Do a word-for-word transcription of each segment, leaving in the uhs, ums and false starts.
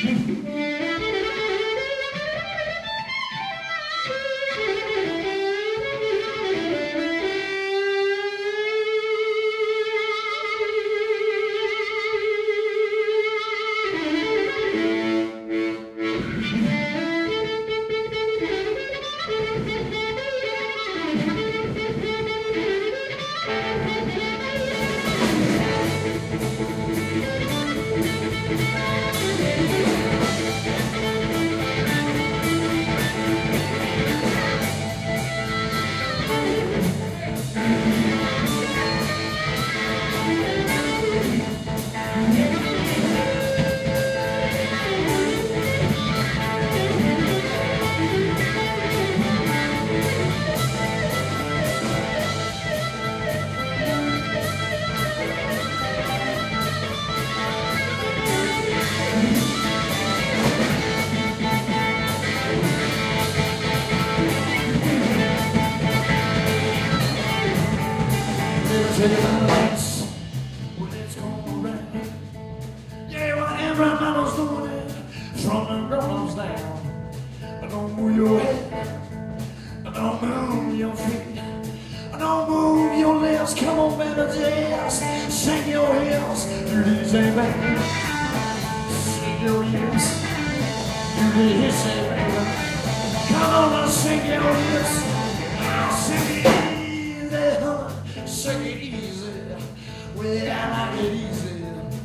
Take my lights, well, it's gonna rain. Yeah, well, every metal's doing it, from the grown-ups down. Don't move your head, don't move your feet, don't move your lips. Come on, baby, just shake your hips. Do these ain't baby, shake your hips. Do these ain't baby, come on and shake your hips. Shake it easy, honey, shake it easy. Well, I like it easy.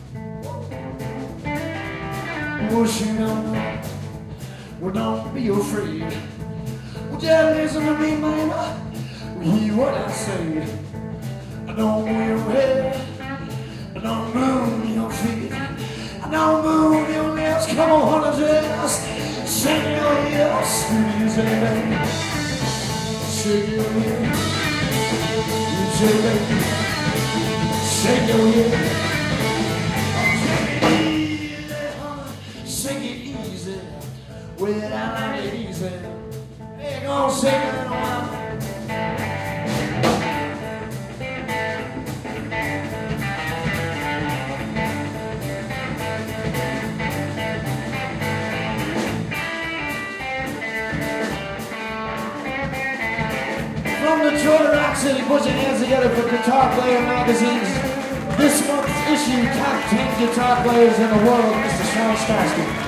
Oh, she don't know. Well, don't be afraid. Well, just listen to me, man. Well, hear what I say. Don't move your head. Don't move your feet. Don't move your lips. Come on, honey, just shake your hips. Do you say, baby? Shake your hips. You say, baby. Shake your hips. Shake it easy, honey. Shake it easy. Well, I like it easy. Hey, go on, shake it on my. From Detroit, Rock City, put your hands together for Guitar Player Magazine's this month's issue, Top ten Guitar Players in the World, Mister Sean Starsky.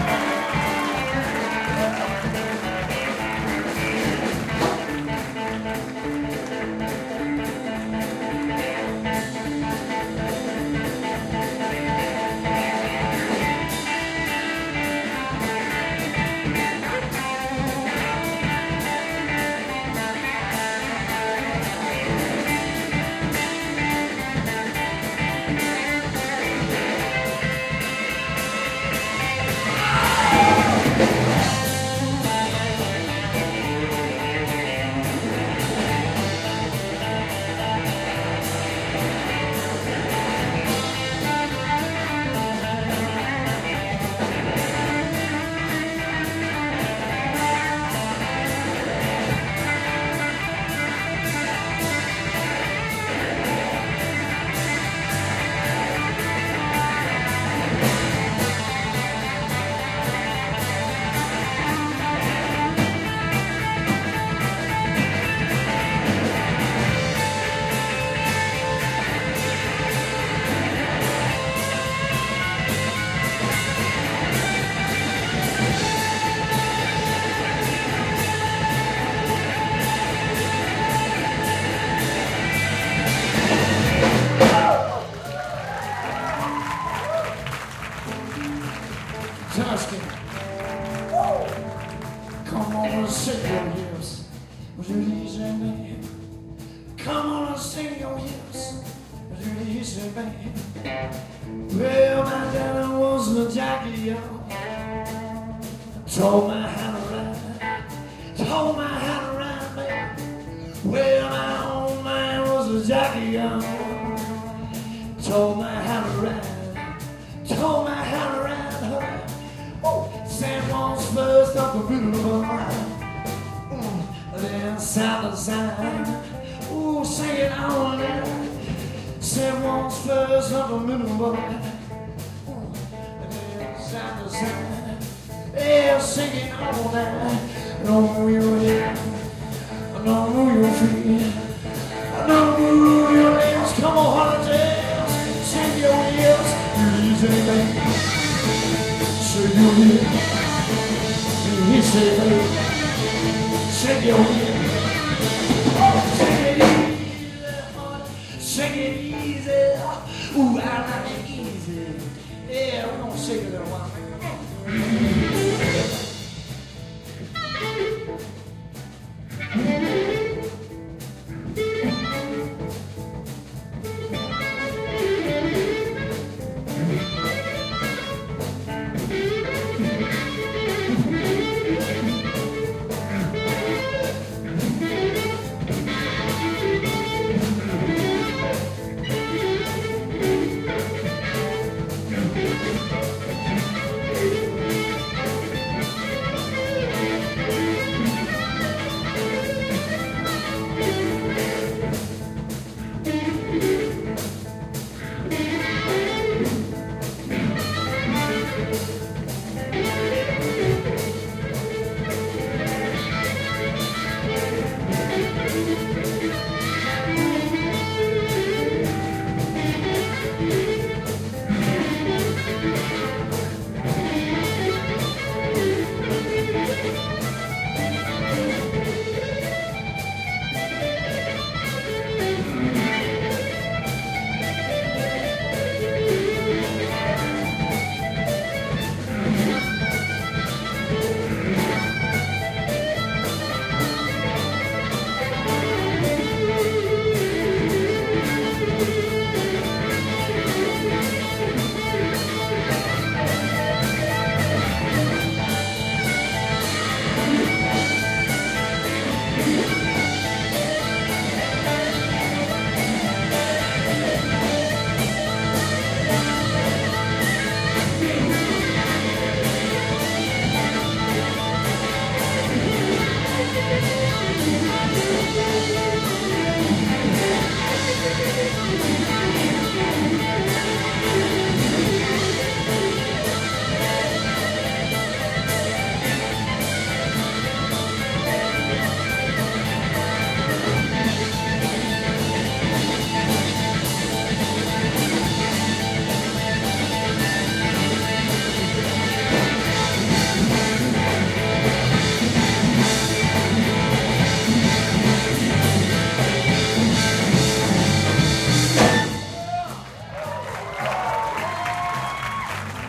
Tuscan, come on and shake your hips. Release it, baby. Come on and shake your hips. Release it, baby. Well, my daddy was a jockey, yo. Told me how to ride. Told me how to ride, baby. Well, my old man was a jockey, yo. Told me how to ride. Told me how to ride, honey. San Juan's first up the boulevard, mm, then side to side, ooh, sing it on there. San Juan's first up the boulevard, mm, then side to side. all night. I don't move your head, I don't move your feet, I don't move your lips. Come on, honey, dance, shake your hips. You easy, baby. Shake your hips. He said, baby, shake your hips. Oh, shake it easy, honey, shake it easy. Ooh, I like it easy. Yeah, we're gonna shake it a little while.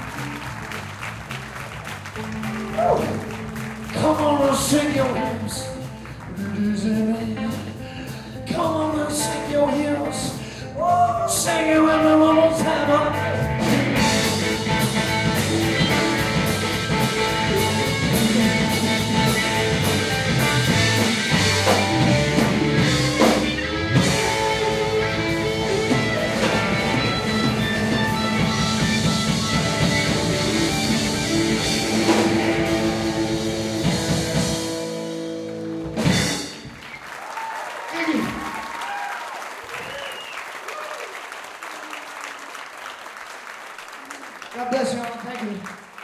Come on, shake your hips.